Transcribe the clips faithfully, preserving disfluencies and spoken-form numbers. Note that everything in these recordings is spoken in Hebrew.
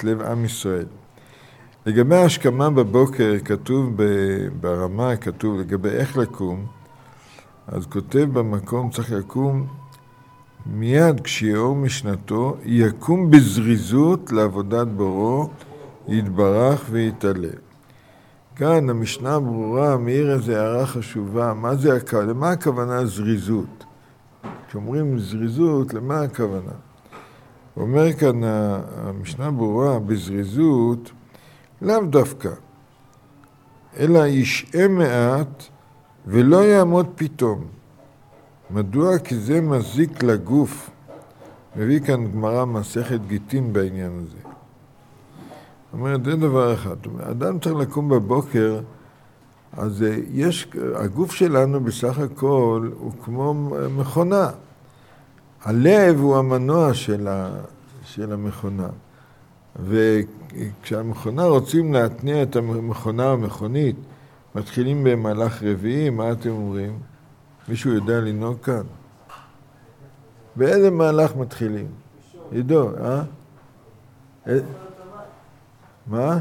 את לב עם ישראל. לגבי ההשכמה בבוקר, כתוב ברמה, כתוב לגבי איך לקום, אז כותב במקום צריך לקום מיד כשיאור משנתו, יקום בזריזות לעבודת בורו, יתברך ויתעלה. כאן המשנה ברורה, מאיר איזו הערה חשובה, מה זה, למה הכוונה זריזות? כשאומרים זריזות, למה הכוונה? אומר כאן המשנה ברורה, בזריזות, לאו דווקא, אלא ישעה מעט ולא יעמוד פתאום. מדוע? כי זה מזיק לגוף. מביא כאן גמרא מסכת גיטין בעניין הזה. זאת אומרת, זה דבר אחד. אדם צריך לקום בבוקר, אז יש, הגוף שלנו בסך הכל הוא כמו מכונה. הלב הוא המנוע של, ה, של המכונה. וכשהמכונה רוצים להתניע את המכונה המכונית, מתחילים במהלך רביעי, מה אתם אומרים? מישהו יודע לנהוג כאן? באיזה מהלך מתחילים? עידו, אה? מה?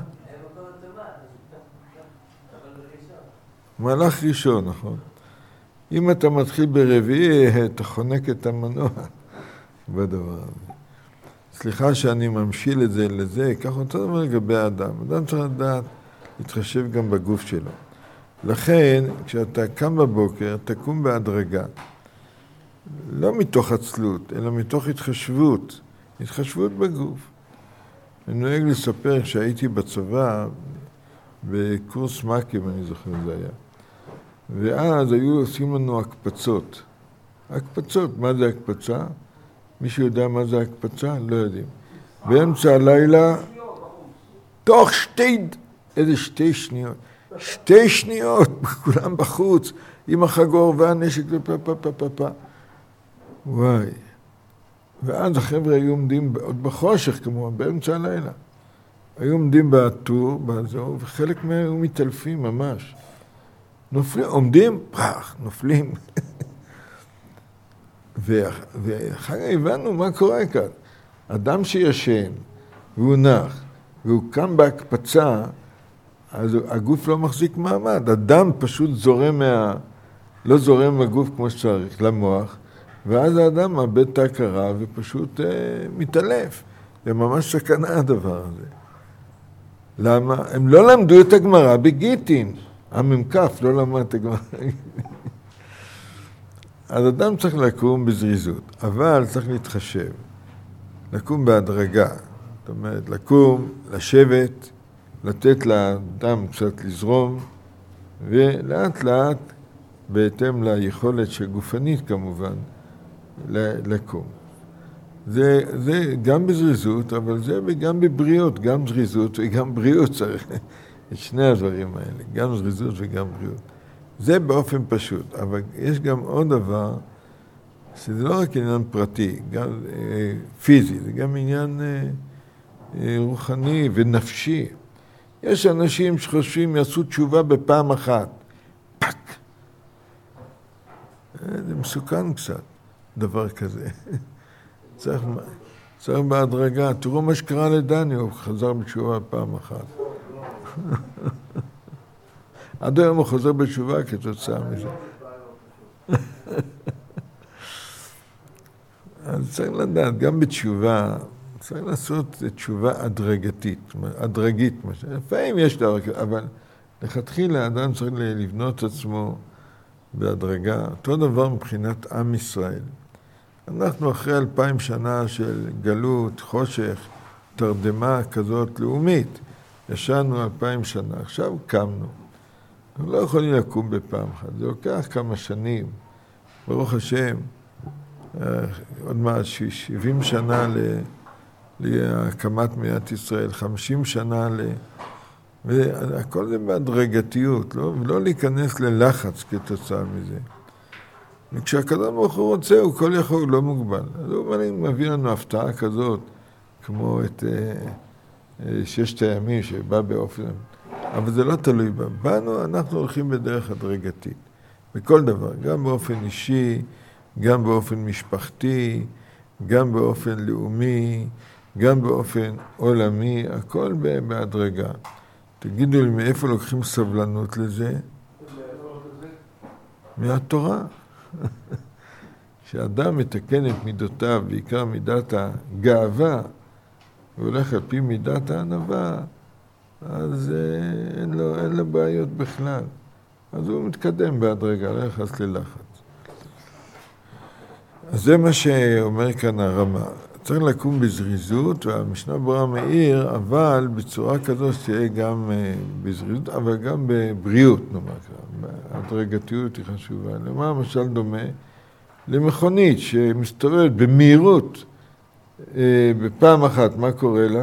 מהלך ראשון, נכון. אם אתה מתחיל ברביעי, אתה חונק את המנוע בדבר הזה. סליחה שאני ממשיל את זה לזה, כך אותו דבר לגבי האדם. אדם צריך לדעת, להתחשב גם בגוף שלו. לכן, כשאתה קם בבוקר, תקום בהדרגה. לא מתוך עצלות, אלא מתוך התחשבות. התחשבות בגוף. אני נוהג לספר שהייתי בצבא, בקורס מקים, אני זוכר זה היה. ואז היו עושים לנו הקפצות. הקפצות, מה זה הקפצה? מישהו יודע מה זה הקפצה? לא יודעים. באמצע הלילה, תוך שתי, איזה שתי שניות. שתי שניות, כולם בחוץ, עם החגור והנשק ופה פה פה פה פה. וואי. ואז החבר'ה היו עומדים עוד בחושך, כמובן, באמצע הלילה. היו עומדים באטור, באזור, וחלק מהם היו מתעלפים ממש. נופלים, עומדים, פרח, נופלים. ואחר כך הבנו מה קורה כאן. אדם שישן, והוא נח, והוא קם בהקפצה, אז הגוף לא מחזיק מעמד. הדם פשוט זורם מה... לא זורם מהגוף כמו שצריך, למוח, ואז האדם מאבד את ההכרה ופשוט אה, מתעלף. זה ממש סכנה הדבר הזה. למה? הם לא למדו את הגמרא בגיטין. הממקף לא למד את הגמרא. אז אדם צריך לקום בזריזות, אבל צריך להתחשב. לקום בהדרגה. זאת אומרת, לקום, לשבת, לתת לאדם קצת לזרום, ולאט לאט, בהתאם ליכולת שגופנית כמובן, לקום. זה, זה גם בזריזות, אבל זה גם בבריאות, גם זריזות וגם בריאות צריך. את שני הדברים האלה, גם זריזות וגם בריאות. זה באופן פשוט, אבל יש גם עוד דבר, שזה לא רק עניין פרטי, גם אה, פיזי, זה גם עניין אה, אה, רוחני ונפשי. יש אנשים שחושבים יעשו תשובה בפעם אחת. פק! זה מסוכן קצת, דבר כזה. צריך, צריך בהדרגה. תראו מה שקרה לדני, הוא חזר בתשובה פעם אחת. עד היום הוא חוזר בתשובה כתוצאה מזה. אז צריך לדעת, גם בתשובה, צריך לעשות תשובה הדרגתית, הדרגית. לפעמים יש דבר כזה, אבל לכתחילה האדם צריך לבנות את עצמו בהדרגה. אותו דבר מבחינת עם ישראל. אנחנו אחרי אלפיים שנה של גלות, חושך, תרדמה כזאת לאומית. ישנו אלפיים שנה, עכשיו קמנו. אנחנו לא יכולים לקום בפעם אחת, זה לוקח כמה שנים. ברוך השם, עוד מעט שבעים שנה להקמת מדינת ישראל, חמישים שנה ל... והכל זה בהדרגתיות, לא, לא להיכנס ללחץ כתוצאה מזה. וכשהקדוש ברוך הוא רוצה, הוא כל יכול, הוא לא מוגבל. אז הוא מביא לנו הפתעה כזאת, כמו את ששת הימים שבא באופן... אבל זה לא תלוי בה. בנו אנחנו הולכים בדרך הדרגתית. בכל דבר, גם באופן אישי, גם באופן משפחתי, גם באופן לאומי, גם באופן עולמי, הכל בהדרגה. תגידו לי, מאיפה לוקחים סבלנות לזה? מהתורה. כשאדם מתקן את מידותיו, בעיקר מידת הגאווה, והולך על פי מידת הענווה, אז אין לו, אין לו בעיות בכלל. אז הוא מתקדם בהדרגה, לא יחס ללחץ. אז זה מה שאומר כאן הרמה. צריך לקום בזריזות, והמשנה ברורה מאיר, אבל בצורה כזו שתהיה גם בזריזות, אבל גם בבריאות, נאמר ככה. ההדרגתיות היא חשובה. למה למשל דומה? למכונית שמסתובבת במהירות בפעם אחת, מה קורה לה?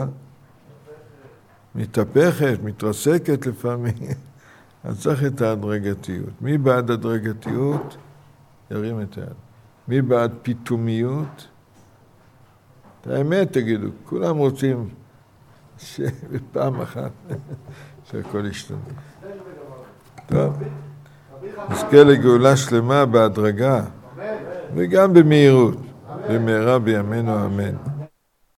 מתהפכת, מתרסקת לפעמים. אז צריך את ההדרגתיות. מי בעד הדרגתיות? ירים את היד. מי בעד פתאומיות? את האמת תגידו, כולם רוצים שבפעם אחת שהכל ישתנה. טוב, נזכה לגאולה שלמה בהדרגה וגם במהירות. במהרה בימינו אמן.